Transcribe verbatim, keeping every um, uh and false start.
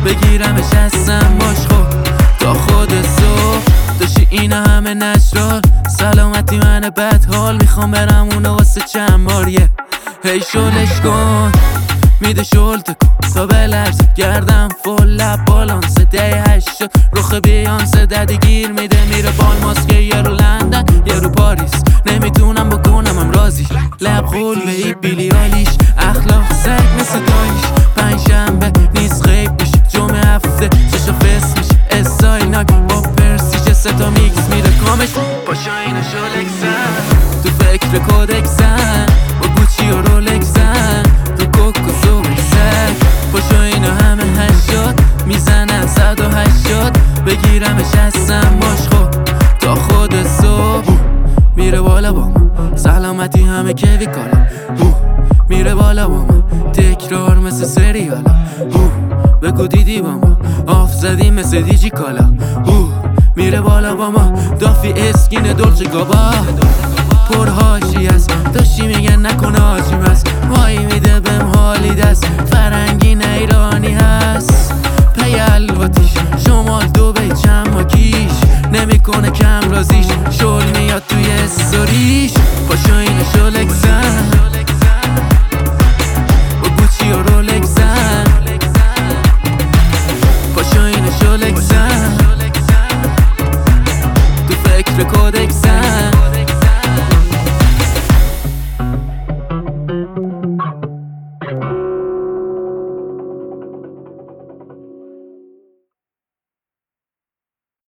بگیرمش هستم باش خب تا خود صبح داشتی اینا همه نشرال سلامتی من بد حال میخوام برم اونو واسه چند باریه هی شلش کن میده شل تکن تا بلرز گردم فل لب بالانس ده هشت رخ بیانس ددی گیر میده میره بال ماسکه یه رو لندن یه رو پاریس نمیتونم بکنم هم رازی لب خول به ای بیلی آلیش اخلاق سگ مثل دایش پنج شنبه نیست غیب میشه جمعه هفته چشا فس میشه استایل ناک با پرسیچه سه تا میکس میره کامش پاشا اینو شلکسن تو فکر کودکسن با گوچی و رولکسن تو کوک و زوکسن پاشا اینو همه هشتاد میزنن صد و هشتاد بگیرمش هستم باش خب تا خود صبح میره بالا با ما سلامتی همه کوی کالا میره بالا با ما تکرار مثل سریالا بگو دیدی با ما آف زدی مثل دیجی کالا میره بالا با ما دافی اسکین دولچه گابا پرهاشی هست داشتی میگن نکنه آجیم هست